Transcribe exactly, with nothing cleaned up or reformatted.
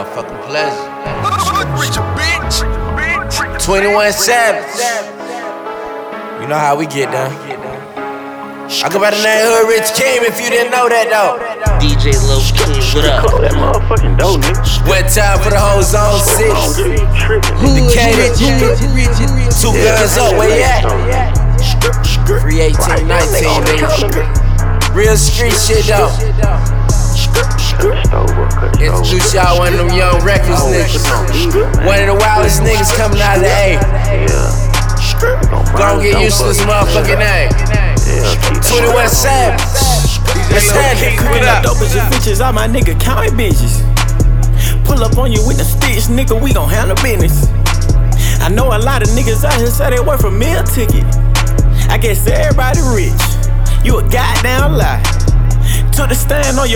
motherfucking pleasure. twenty-one Savage. You know how we get down. I go by the name Hood Rich King if you didn't know that though. D J Low King, what up? That motherfucking dope, nigga. One time for the whole zone six. Decatur. Two guns up, where you at? Free eighteen nineteen, nigga. Real street shit though. Introduce y'all one of them young reckless niggas. One of the wildest niggas coming out of the A. Gon' get used to this motherfucking name. twenty-one Savage. Let's have it. What up? Dope as your bitches, all my nigga counting bitches. Pull up on you with the sticks, nigga, we gon' handle business. I know a lot of niggas out here say they work for meal ticket. I guess everybody rich. You a goddamn lie. Took the stand on your